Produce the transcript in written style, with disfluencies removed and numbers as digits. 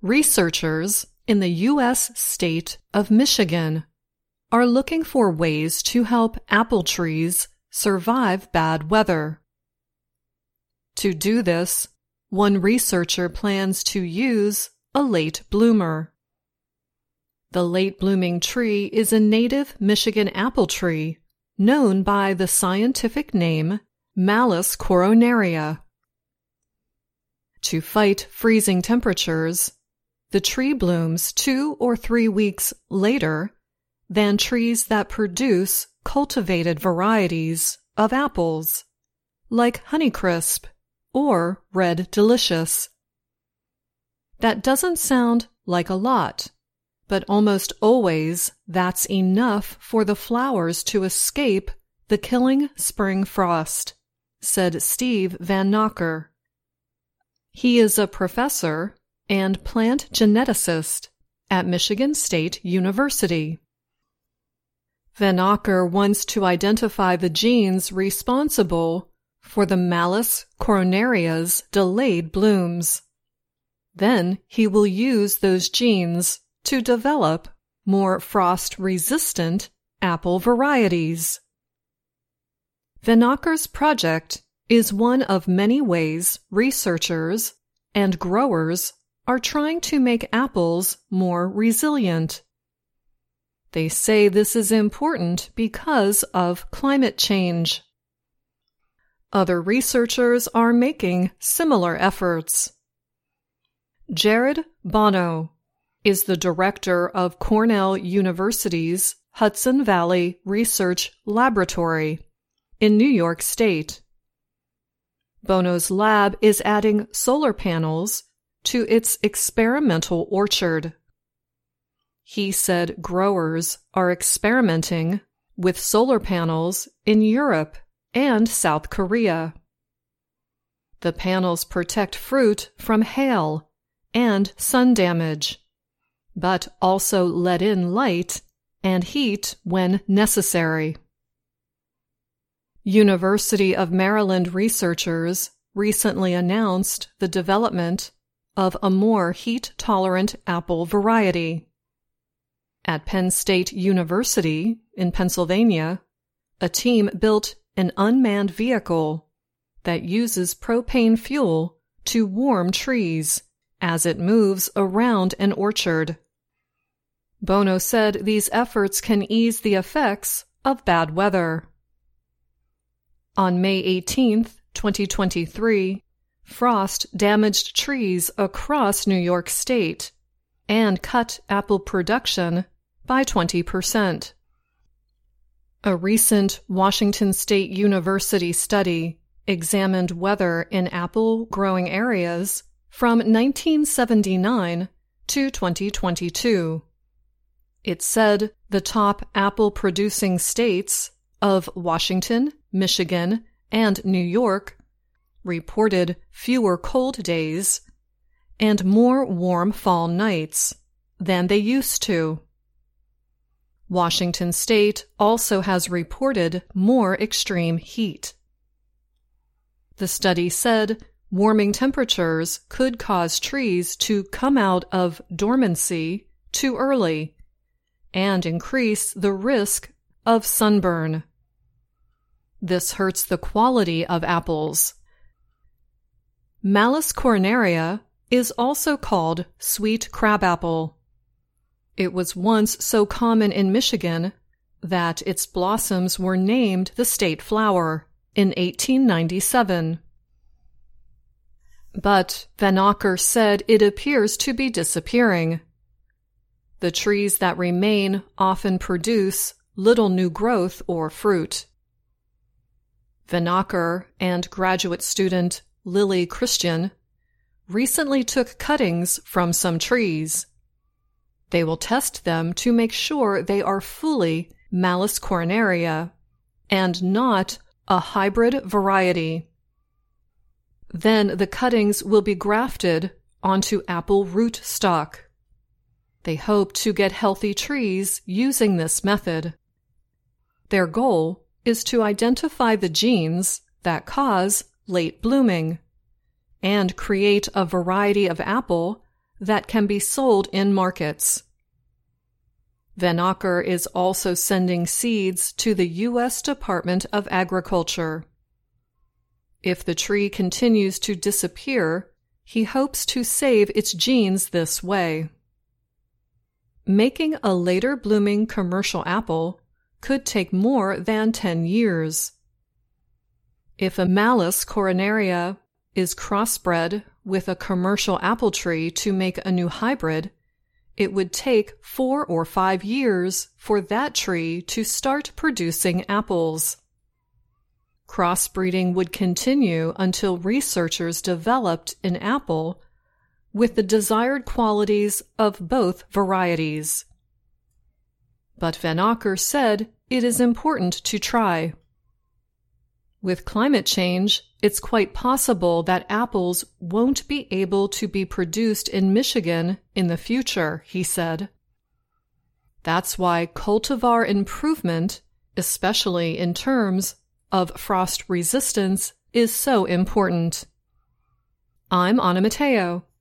Researchers in the U.S. state of Michigan are looking for ways to help apple trees survive bad weather. To do this, one researcher plans to use a late bloomer. The late-blooming tree is a native Michigan apple tree known by the scientific name Malus coronaria. To fight freezing temperatures, the tree blooms 2 or 3 weeks later than trees that produce cultivated varieties of apples, like Honeycrisp or Red Delicious. That doesn't sound like a lot, but almost always that's enough for the flowers to escape the killing spring frost, said Steve Van Nocker. He is a professor and plant geneticist at Michigan State University. Van Nocker wants to identify the genes responsible for the Malus coronaria's delayed blooms. Then he will use those genes to develop more frost-resistant apple varieties. Van Nocker's project is one of many ways researchers and growers are trying to make apples more resilient. They say this is important because of climate change. Other researchers are making similar efforts. Jared Bono is the director of Cornell University's Hudson Valley Research Laboratory in New York State. Bono's lab is adding solar panels to its experimental orchard. He said growers are experimenting with solar panels in Europe and South Korea. The panels protect fruit from hail and sun damage, but also let in light and heat when necessary. University of Maryland researchers recently announced the development of a more heat-tolerant apple variety. At Penn State University in Pennsylvania, a team built an unmanned vehicle that uses propane fuel to warm trees as it moves around an orchard. Bono said these efforts can ease the effects of bad weather. On May 18, 2023, frost damaged trees across New York State and cut apple production by 20%. A recent Washington State University study examined weather in apple-growing areas from 1979 to 2022. It said the top apple-producing states of Washington, Michigan, and New York reported fewer cold days and more warm fall nights than they used to. Washington State also has reported more extreme heat. The study said warming temperatures could cause trees to come out of dormancy too early and increase the risk of sunburn. This hurts the quality of apples. Malus coronaria is also called sweet crabapple. It was once so common in Michigan that its blossoms were named the state flower in 1897. But Van Nocker said it appears to be disappearing. The trees that remain often produce little new growth or fruit. Van Nocker and graduate student Lily Christian recently took cuttings from some trees. They will test them to make sure they are fully Malus coronaria and not a hybrid variety. Then the cuttings will be grafted onto apple root stock. They hope to get healthy trees using this method. Their goal is to identify the genes that cause late blooming and create a variety of apple that can be sold in markets. Van Acker is also sending seeds to the U.S. Department of Agriculture. If the tree continues to disappear, he hopes to save its genes this way. Making a later blooming commercial apple could take more than 10 years. If a Malus coronaria is crossbred with a commercial apple tree to make a new hybrid, it would take 4 or 5 years for that tree to start producing apples. Crossbreeding would continue until researchers developed an apple with the desired qualities of both varieties. But Van Acker said it is important to try. With climate change, it's quite possible that apples won't be able to be produced in Michigan in the future, he said. That's why cultivar improvement, especially in terms of frost resistance, is so important. I'm Anna Matteo.